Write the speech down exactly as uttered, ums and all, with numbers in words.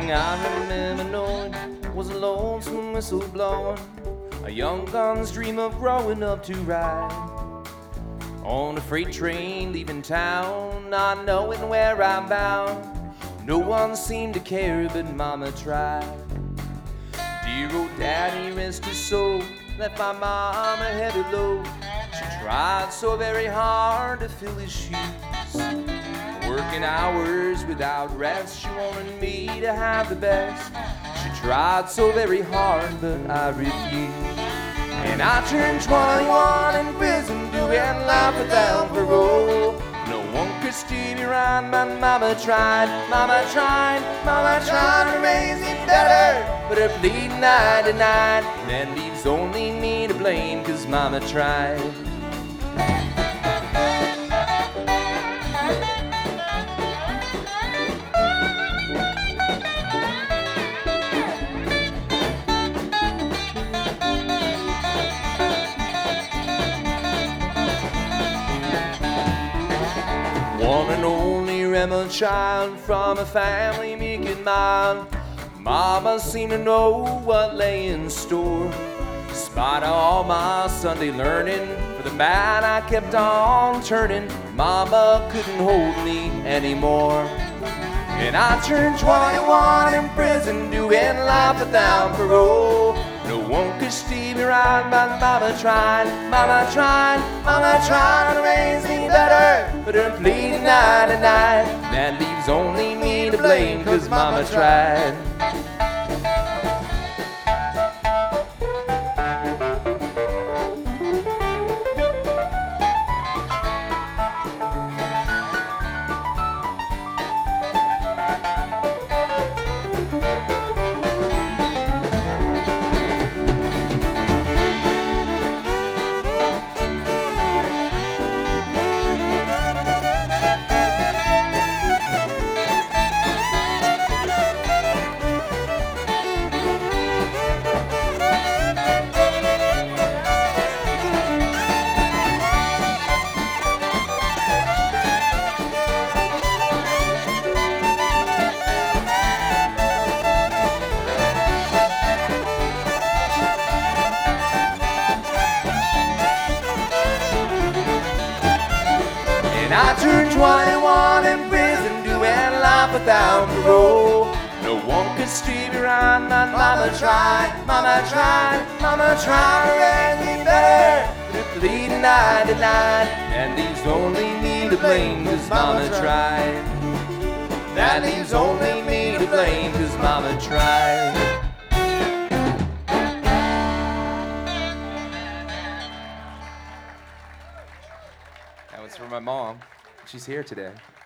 I remember knowing was a lonesome whistle blowing, a young gun's dream of growing up to ride on a freight train leaving town, not knowing where I'm bound. No one seemed to care, but Mama tried. Dear old Daddy, rest his soul, left my mama headed low. She tried so very hard to fill his shoes, working hours without rest. She wanted me to have the best. She tried so very hard, but I refused. And I turned twenty-one in prison, doing life without parole. No one could steer me right, but Mama tried, Mama tried, Mama tried to raise me better. But her bleeding I denied, and that leaves only me to blame, 'cause Mama tried. One and only rebel child from a family meek and mild. Mama seemed to know what lay in store. Despite all my Sunday learning, for the bad I kept on turning. Mama couldn't hold me anymore. And I turned twenty-one in prison, doing life without parole. No one could steer me right, but Mama tried, Mama tried, Mama tried to raise me better. But her bleeding I denied, that leaves only me to blame, 'cause Mama tried. And I turned twenty-one in prison, doing life without parole. No one could steer me right, but Mama tried, Mama tried, Mama tried to raise me better. But the bleeding I denied, and leaves only me to blame, 'cause Mama tried. That leaves only me to blame, 'cause Mama tried. That was for my mom. She's here today.